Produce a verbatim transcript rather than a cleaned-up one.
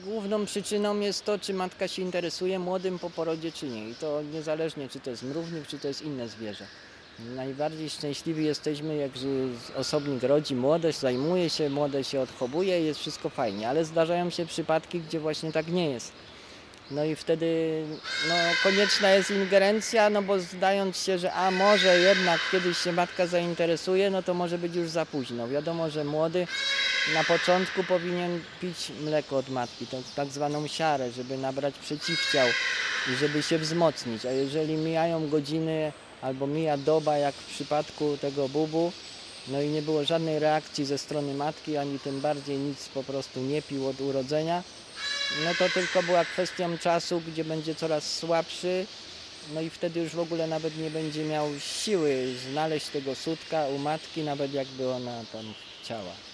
Główną przyczyną jest to, czy matka się interesuje młodym po porodzie, czy nie. I to niezależnie, czy to jest mrównik, czy to jest inne zwierzę. Najbardziej szczęśliwi jesteśmy, jak z- osobnik rodzi młodość, zajmuje się, młode się odchowuje i jest wszystko fajnie. Ale zdarzają się przypadki, gdzie właśnie tak nie jest. No i wtedy no, konieczna jest ingerencja, no bo zdając się, że a może jednak kiedyś się matka zainteresuje, no to może być już za późno. Wiadomo, że młody na początku powinien pić mleko od matki, tą tak zwaną siarę, żeby nabrać przeciwciał i żeby się wzmocnić. A jeżeli mijają godziny albo mija doba, jak w przypadku tego bubu, no i nie było żadnej reakcji ze strony matki, ani tym bardziej nic po prostu nie pił od urodzenia, no to tylko była kwestią czasu, gdzie będzie coraz słabszy, no i wtedy już w ogóle nawet nie będzie miał siły znaleźć tego sutka u matki, nawet jakby ona tam chciała.